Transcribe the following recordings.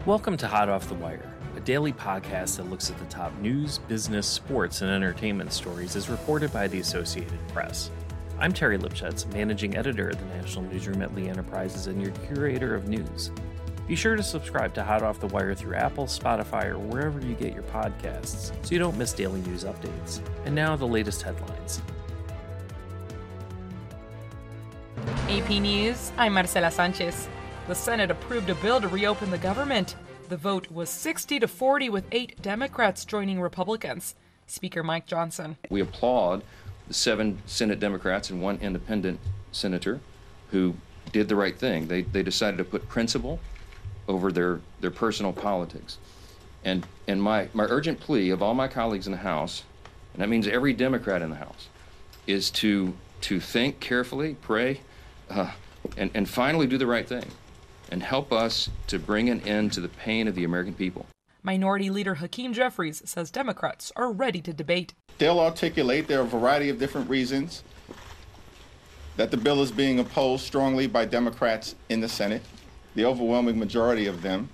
Welcome to Hot Off the Wire, a daily podcast that looks at the top news, business, sports, and entertainment stories as reported by the Associated Press. I'm Terry Lipschutz, managing editor at the National Newsroom at Lee Enterprises and your curator of news. Be sure to subscribe to Hot Off the Wire through Apple, Spotify, or wherever you get your podcasts so you don't miss daily news updates. And now the latest headlines. AP News, I'm Marcela Sanchez. The Senate approved a bill to reopen the government. The vote was 60-40 with 8 Democrats joining Republicans. Speaker Mike Johnson. We applaud the 7 Senate Democrats and 1 independent senator who did the right thing. They decided to put principle over their personal politics. And my urgent plea of all my colleagues in the House, and that means every Democrat in the House, is to think carefully, pray, and finally do the right thing and help us to bring an end to the pain of the American people. Minority Leader Hakeem Jeffries says Democrats are ready to debate. They'll articulate there are a variety of different reasons that the bill is being opposed strongly by Democrats in the Senate, the overwhelming majority of them.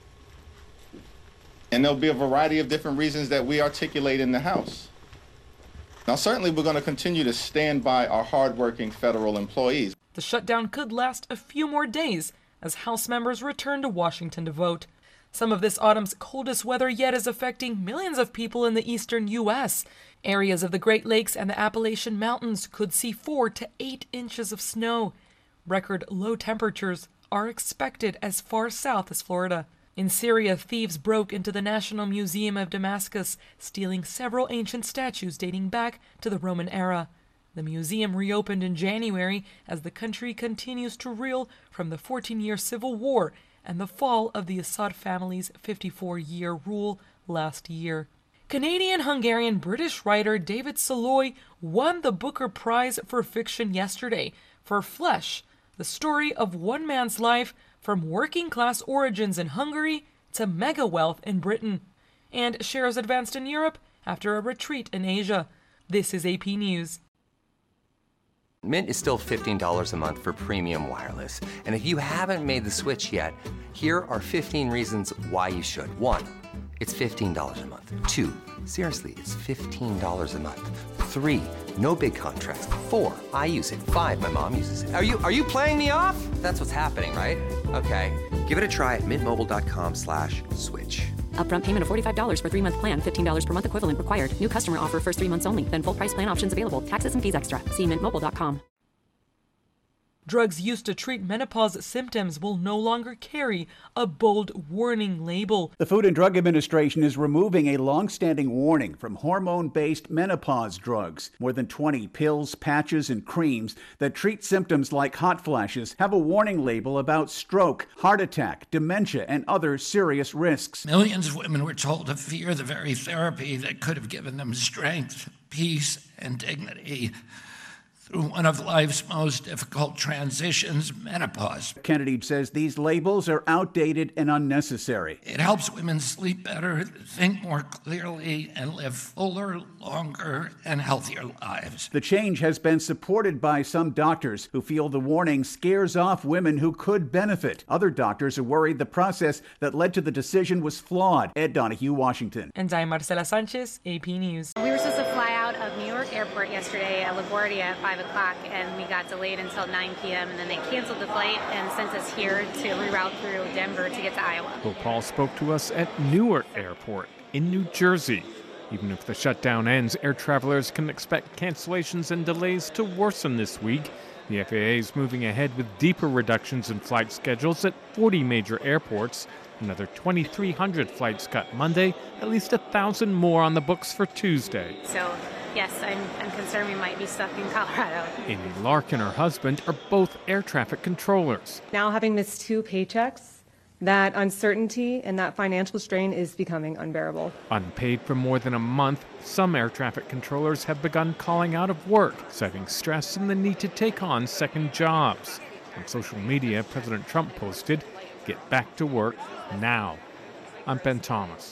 And there'll be a variety of different reasons that we articulate in the House. Now, certainly we're going to continue to stand by our hardworking federal employees. The shutdown could last a few more days as House members return to Washington to vote. Some of this autumn's coldest weather yet is affecting millions of people in the eastern U.S. Areas of the Great Lakes and the Appalachian Mountains could see 4 to 8 inches of snow. Record low temperatures are expected as far south as Florida. In Syria, thieves broke into the National Museum of Damascus, stealing several ancient statues dating back to the Roman era. The museum reopened in January as the country continues to reel from the 14-year civil war and the fall of the Assad family's 54-year rule last year. Canadian-Hungarian-British writer David Soloy won the Booker Prize for fiction yesterday for Flesh, the story of one man's life from working-class origins in Hungary to mega-wealth in Britain, and shares advanced in Europe after a retreat in Asia. This is AP News. Mint is still $15 a month for premium wireless. And if you haven't made the switch yet, here are 15 reasons why you should. 1, it's $15 a month. 2, seriously, it's $15 a month. 3, no big contracts. 4, I use it. 5, my mom uses it. Are you playing me off? That's what's happening, right? Okay, give it a try at mintmobile.com/switch. Upfront payment of $45 for 3-month plan, $15 per month equivalent required. New customer offer first 3 months only. Then full price plan options available. Taxes and fees extra. See mintmobile.com. Drugs used to treat menopause symptoms will no longer carry a bold warning label. The Food and Drug Administration is removing a long-standing warning from hormone-based menopause drugs. More than 20 pills, patches, and creams that treat symptoms like hot flashes have a warning label about stroke, heart attack, dementia, and other serious risks. Millions of women were told to fear the very therapy that could have given them strength, peace, and dignity through one of life's most difficult transitions, menopause. Kennedy says these labels are outdated and unnecessary. It helps women sleep better, think more clearly, and live fuller, longer, and healthier lives. The change has been supported by some doctors who feel the warning scares off women who could benefit. Other doctors are worried the process that led to the decision was flawed. Ed Donahue, Washington. And I'm Marcela Sanchez, AP News. We were supposed to fly out of New York Airport yesterday at LaGuardia at 5 o'clock, and we got delayed until 9 p.m., and then they canceled the flight and sent us here to reroute through Denver to get to Iowa. Well, Paul spoke to us at Newark Airport in New Jersey. Even if the shutdown ends, air travelers can expect cancellations and delays to worsen this week. The FAA is moving ahead with deeper reductions in flight schedules at 40 major airports. Another 2,300 flights cut Monday, at least 1,000 more on the books for Tuesday. So, yes, I'm concerned we might be stuck in Colorado. Amy Lark and her husband are both air traffic controllers. Now having missed 2 paychecks, that uncertainty and that financial strain is becoming unbearable. Unpaid for more than a month, some air traffic controllers have begun calling out of work, citing stress and the need to take on second jobs. On social media, President Trump posted, "Get back to work now." I'm Ben Thomas.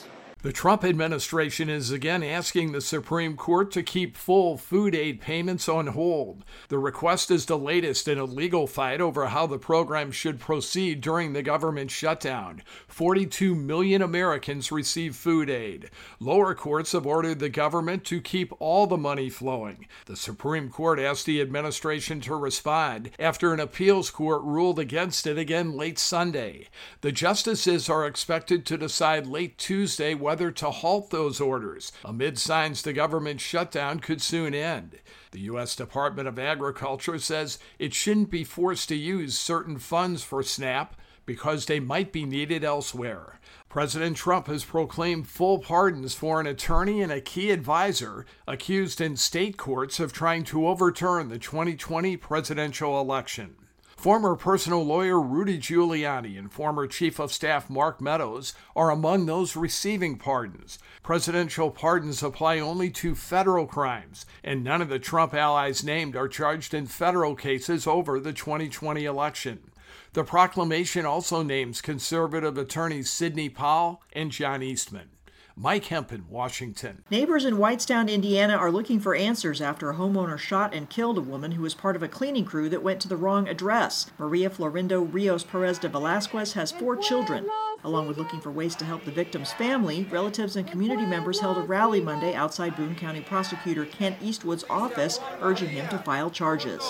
The Trump administration is again asking the Supreme Court to keep full food aid payments on hold. The request is the latest in a legal fight over how the program should proceed during the government shutdown. 42 million Americans receive food aid. Lower courts have ordered the government to keep all the money flowing. The Supreme Court asked the administration to respond after an appeals court ruled against it again late Sunday. The justices are expected to decide late Tuesday whether to halt those orders, amid signs the government shutdown could soon end. The U.S. Department of Agriculture says it shouldn't be forced to use certain funds for SNAP because they might be needed elsewhere. President Trump has proclaimed full pardons for an attorney and a key advisor accused in state courts of trying to overturn the 2020 presidential election. Former personal lawyer Rudy Giuliani and former Chief of Staff Mark Meadows are among those receiving pardons. Presidential pardons apply only to federal crimes, and none of the Trump allies named are charged in federal cases over the 2020 election. The proclamation also names conservative attorneys Sidney Powell and John Eastman. Mike Hempen, Washington. Neighbors in Whitestown, Indiana are looking for answers after a homeowner shot and killed a woman who was part of a cleaning crew that went to the wrong address. Maria Florindo Rios Perez de Velasquez has 4 children. Along with looking for ways to help the victim's family, relatives and community members held a rally Monday outside Boone County Prosecutor Kent Eastwood's office, urging him to file charges.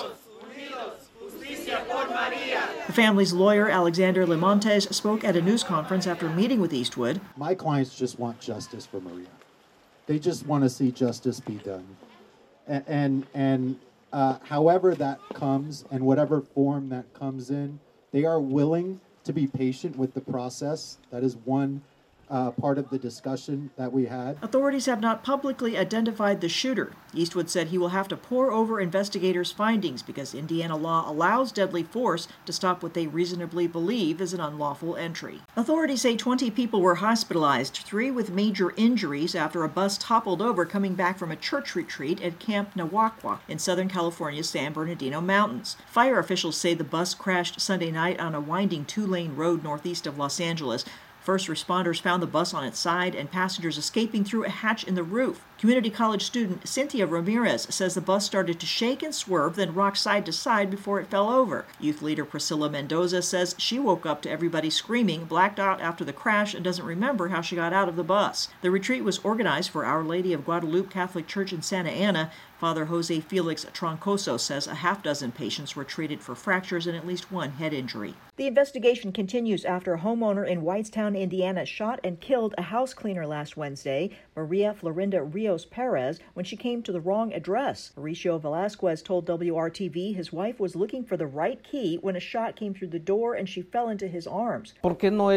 The family's lawyer, Alexander Limontes, spoke at a news conference after meeting with Eastwood. My clients just want justice for Maria. They just want to see justice be done. And however that comes and whatever form that comes in, they are willing to be patient with the process. That is one part of the discussion that we had. Authorities have not publicly identified the shooter. Eastwood said he will have to pore over investigators' findings because Indiana law allows deadly force to stop what they reasonably believe is an unlawful entry. Authorities say 20 people were hospitalized, 3 with major injuries after a bus toppled over coming back from a church retreat at Camp Nawakwa in Southern California's San Bernardino Mountains. Fire officials say the bus crashed Sunday night on a winding 2-lane road northeast of Los Angeles. First responders found the bus on its side and passengers escaping through a hatch in the roof. Community college student Cynthia Ramirez says the bus started to shake and swerve, then rock side to side before it fell over. Youth leader Priscilla Mendoza says she woke up to everybody screaming, blacked out after the crash, and doesn't remember how she got out of the bus. The retreat was organized for Our Lady of Guadalupe Catholic Church in Santa Ana. Father Jose Felix Troncoso says a half-dozen patients were treated for fractures and at least 1 head injury. The investigation continues after a homeowner in Whitestown, Indiana, shot and killed a house cleaner last Wednesday, Maria Florinda Rios Perez, when she came to the wrong address. Mauricio Velasquez told WRTV his wife was looking for the right key when a shot came through the door and she fell into his arms. Why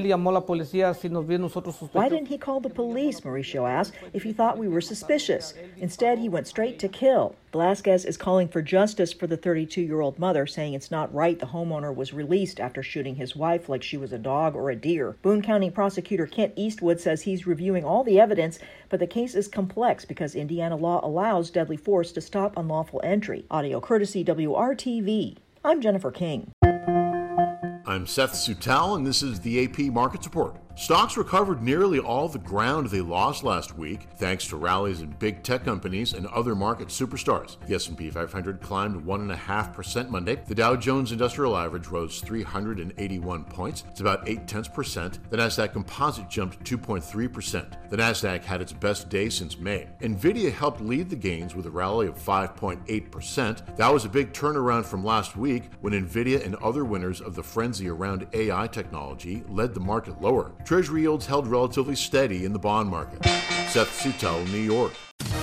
didn't he call the police, Mauricio asked, if he thought we were suspicious? Instead, he went straight to kill. Velasquez is calling for justice for the 32-year-old mother, saying it's not right the homeowner was released after shooting his wife like she was a dog or a deer. Boone County Prosecutor Kent Eastwood says he's reviewing all the evidence, but the case is complex because Indiana law allows deadly force to stop unlawful entry. Audio courtesy WRTV. I'm Jennifer King. I'm Seth Sutel, and this is the AP Markets Report. Stocks recovered nearly all the ground they lost last week, thanks to rallies in big tech companies and other market superstars. The S&P 500 climbed 1.5% Monday. The Dow Jones Industrial Average rose 381 points. It's about 0.8%. The Nasdaq Composite jumped 2.3%. The Nasdaq had its best day since May. Nvidia helped lead the gains with a rally of 5.8%. That was a big turnaround from last week when Nvidia and other winners of the frenzy around AI technology led the market lower. Treasury yields held relatively steady in the bond market. Seth Sutel, New York.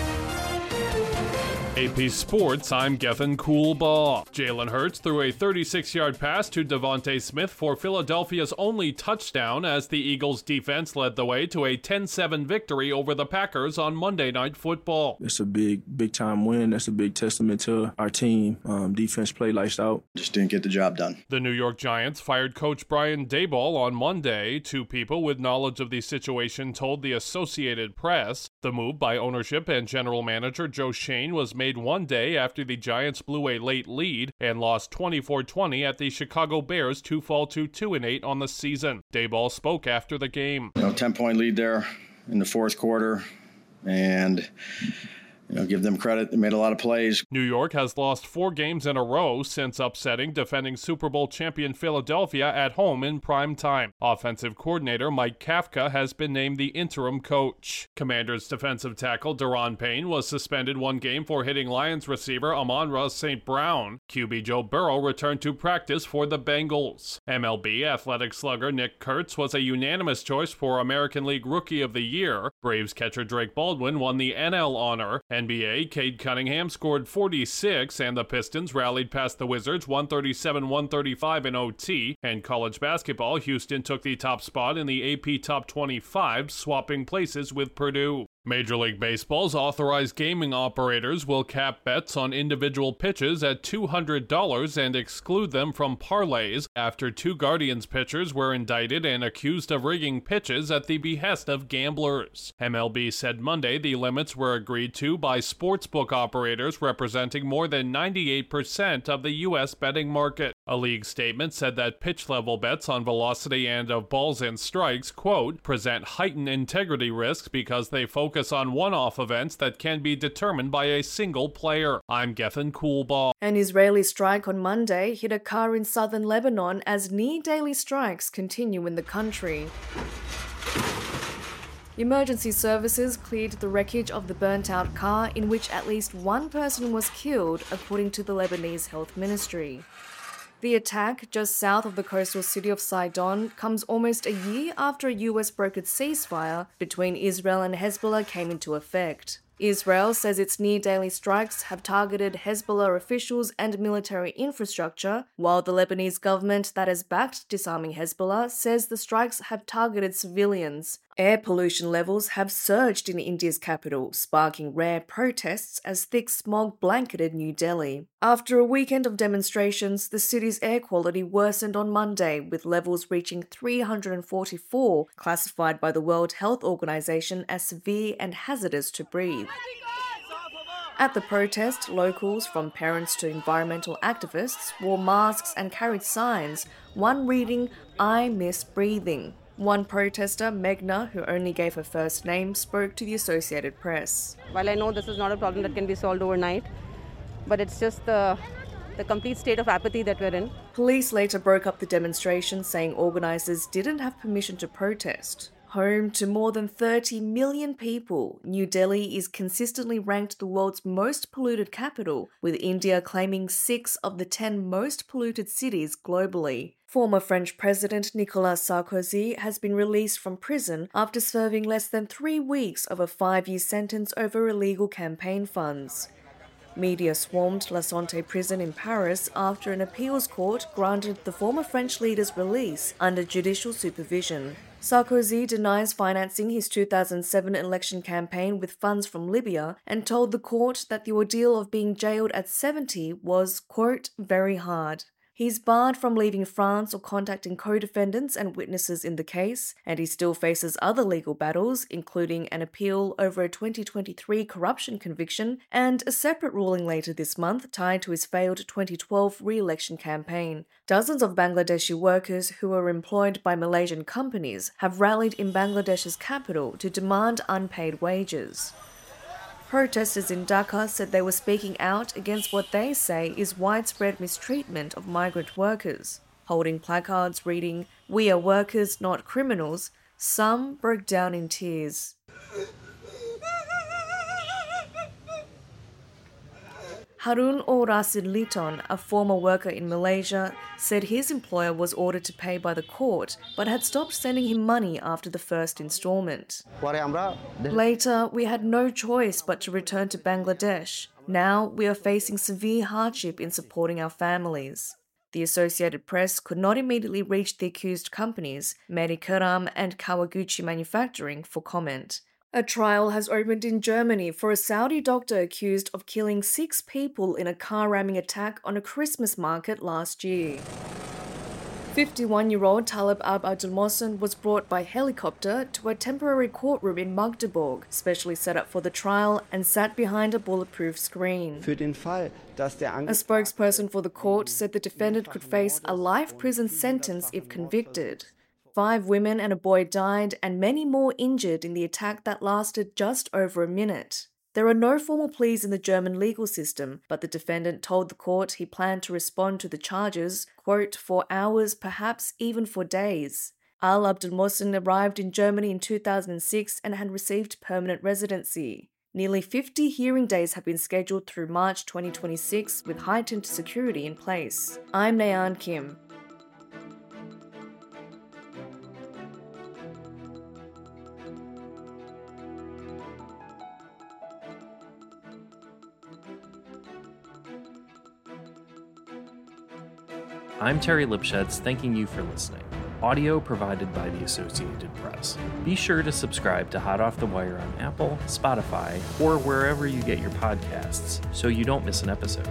AP Sports, I'm Gethin Coolbaugh. Jalen Hurts threw a 36-yard pass to Devontae Smith for Philadelphia's only touchdown as the Eagles' defense led the way to a 10-7 victory over the Packers on Monday Night Football. It's a big-time win. That's a big testament to our team. Defense played lights out. Just didn't get the job done. The New York Giants fired Coach Brian Daboll on Monday. 2 people with knowledge of the situation told the Associated Press. The move by ownership and general manager Joe Schoen was made one day after the Giants blew a late lead and lost 24-20 at the Chicago Bears to fall to 2-8 on the season. Daboll spoke after the game. 10-point lead there. in the fourth quarter and give them credit. They made a lot of plays. New York has lost 4 games in a row since upsetting defending Super Bowl champion Philadelphia at home in prime time. Offensive coordinator Mike Kafka has been named the interim coach. Commanders defensive tackle Daron Payne was suspended 1 game for hitting Lions receiver Amon-Ra St. Brown. QB Joe Burrow returned to practice for the Bengals. MLB athletic slugger Nick Kurtz was a unanimous choice for American League Rookie of the Year. Braves catcher Drake Baldwin won the NL honor. NBA, Cade Cunningham scored 46, and the Pistons rallied past the Wizards 137-135 in OT. And college basketball, Houston took the top spot in the AP Top 25, swapping places with Purdue. Major League Baseball's authorized gaming operators will cap bets on individual pitches at $200 and exclude them from parlays after 2 Guardians pitchers were indicted and accused of rigging pitches at the behest of gamblers. MLB said Monday the limits were agreed to by sportsbook operators representing more than 98% of the U.S. betting market. A league statement said that pitch-level bets on velocity and of balls and strikes, quote, present heightened integrity risks because they focus on one-off events that can be determined by a single player. I'm Gethin Coolbaugh. An Israeli strike on Monday hit a car in southern Lebanon as near-daily strikes continue in the country. Emergency services cleared the wreckage of the burnt-out car in which at least 1 person was killed, according to the Lebanese Health Ministry. The attack, just south of the coastal city of Sidon, comes almost a year after a US brokered ceasefire between Israel and Hezbollah came into effect. Israel says its near-daily strikes have targeted Hezbollah officials and military infrastructure, while the Lebanese government that has backed disarming Hezbollah says the strikes have targeted civilians. Air pollution levels have surged in India's capital, sparking rare protests as thick smog blanketed New Delhi. After a weekend of demonstrations, the city's air quality worsened on Monday, with levels reaching 344, classified by the World Health Organization as severe and hazardous to breathe. At the protest, locals, from parents to environmental activists, wore masks and carried signs, one reading, "I miss breathing." One protester, Meghna, who only gave her first name, spoke to the Associated Press. While I know this is not a problem that can be solved overnight, but it's just the complete state of apathy that we're in. Police later broke up the demonstration, saying organizers didn't have permission to protest. Home to more than 30 million people, New Delhi is consistently ranked the world's most polluted capital, with India claiming 6 of the 10 most polluted cities globally. Former French President Nicolas Sarkozy has been released from prison after serving less than 3 weeks of a 5-year sentence over illegal campaign funds. Media swarmed La Santé prison in Paris after an appeals court granted the former French leader's release under judicial supervision. Sarkozy denies financing his 2007 election campaign with funds from Libya and told the court that the ordeal of being jailed at 70 was, quote, very hard. He's barred from leaving France or contacting co-defendants and witnesses in the case, and he still faces other legal battles, including an appeal over a 2023 corruption conviction and a separate ruling later this month tied to his failed 2012 re-election campaign. Dozens of Bangladeshi workers who are employed by Malaysian companies have rallied in Bangladesh's capital to demand unpaid wages. Protesters in Dhaka said they were speaking out against what they say is widespread mistreatment of migrant workers. Holding placards reading, "We are workers, not criminals," some broke down in tears. Harun Rasid Liton, a former worker in Malaysia, said his employer was ordered to pay by the court, but had stopped sending him money after the first installment. Later, we had no choice but to return to Bangladesh. Now, we are facing severe hardship in supporting our families. The Associated Press could not immediately reach the accused companies, Medikaram and Kawaguchi Manufacturing, for comment. A trial has opened in Germany for a Saudi doctor accused of killing 6 people in a car ramming attack on a Christmas market last year. 51-year-old Talib Abdelmohsen was brought by helicopter to a temporary courtroom in Magdeburg, specially set up for the trial, and sat behind a bulletproof screen. A spokesperson for the court said the defendant could face a life prison sentence if convicted. 5 women and a boy died and many more injured in the attack that lasted just over a minute. There are no formal pleas in the German legal system, but the defendant told the court he planned to respond to the charges, quote, for hours, perhaps even for days. Al Abdel Mohsen arrived in Germany in 2006 and had received permanent residency. Nearly 50 hearing days have been scheduled through March 2026 with heightened security in place. I'm Nayan Kim. I'm Terry Lipschutz, thanking you for listening. Audio provided by the Associated Press. Be sure to subscribe to Hot Off the Wire on Apple, Spotify, or wherever you get your podcasts so you don't miss an episode.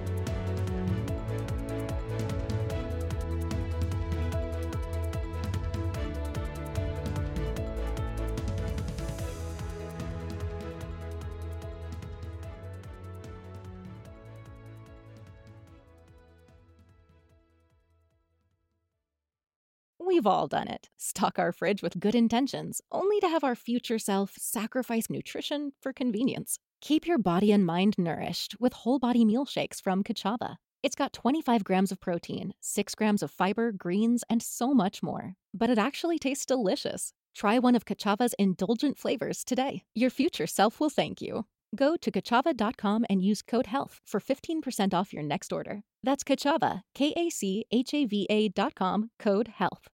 We've all done it. Stock our fridge with good intentions, only to have our future self sacrifice nutrition for convenience. Keep your body and mind nourished with whole body meal shakes from Kachava. It's got 25 grams of protein, 6 grams of fiber, greens, and so much more. But it actually tastes delicious. Try one of Kachava's indulgent flavors today. Your future self will thank you. Go to Kachava.com and use code HEALTH for 15% off your next order. That's Kachava, KACHAVA.com, code HEALTH.